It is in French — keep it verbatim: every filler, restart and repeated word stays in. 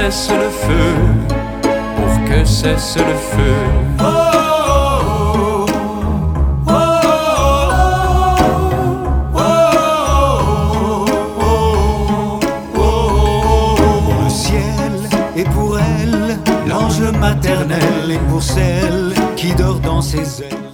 cesse le feu, pour que cesse le feu. Oh, oh, oh, oh, oh, oh, oh. Le ciel est pour elle l'ange maternel, et pour celle qui dort dans ses ailes.